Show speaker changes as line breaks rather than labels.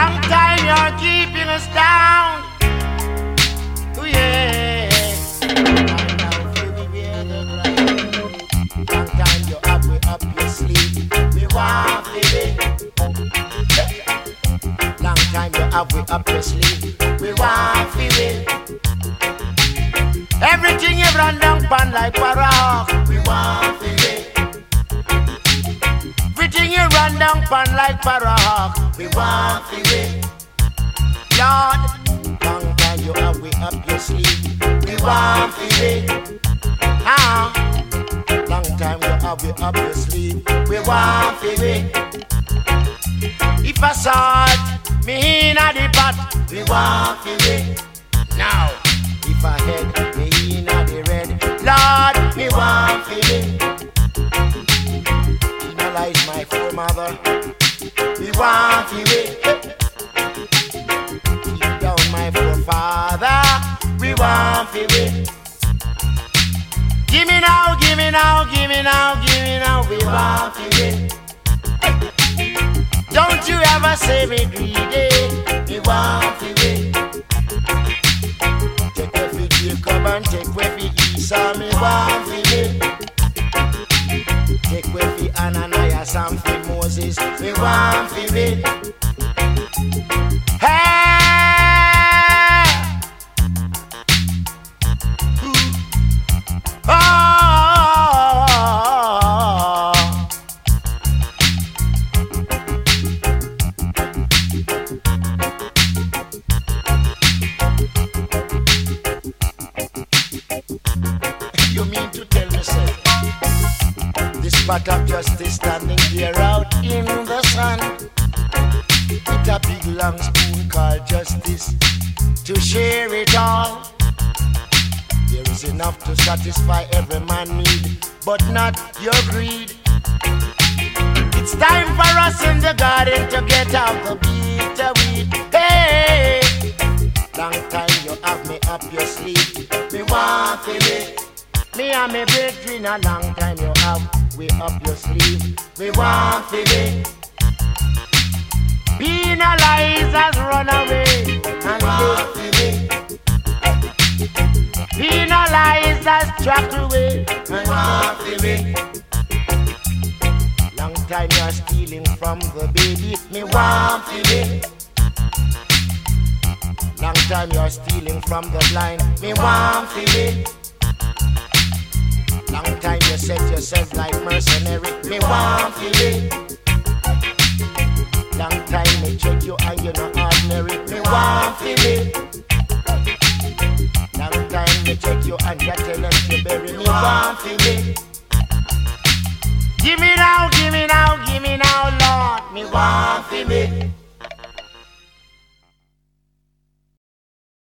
Long time you're keeping us down. Oh yeah. Long time you have me up your sleeve. We want it. Long time you have me up your sleeve. We want it. Everything you run down pan like Parahawk. We want it. Everything you run down pan like Parahawk. We want it. Lord, long time you have we up your sleeve. We want it. Long time you have we up your sleeve. We want it. If I saw it, me in a the pot. We want it. Now, if I head me in a the red, Lord, me want it. Penalize my foremother. We want it. Keep down my forefather. We want it. Give me now, give me now, give me now, give me now. We want it. Don't you ever say me greedy. We want it. Take every Jacob and take every Esau. Me want it. Take every Ananias and for Moses. We want it. Hey! Oh! You mean to tell me, sir, this spot of justice standing there out in the sun, with a big long spoon called justice to share it all. There is enough to satisfy every man need, but not your greed. It's time for us in the garden to get out the bitter weed. Hey, long time you have me up your sleeve. Me want it. Me and me brethren a long time you have we up your sleeve. We want it. Penalizers run away and want it. Penalizers track away and want it. Long time you're stealing from the baby. Me want it. Long time you're stealing from the blind. Me want it. Long time you set yourself like mercenary. Me want it. Long time me check you and you're not ordinary. Me want it. Long time me check you and you're telling you bury. Me want it. Give me now, give me now, give me now, Lord. Me want it.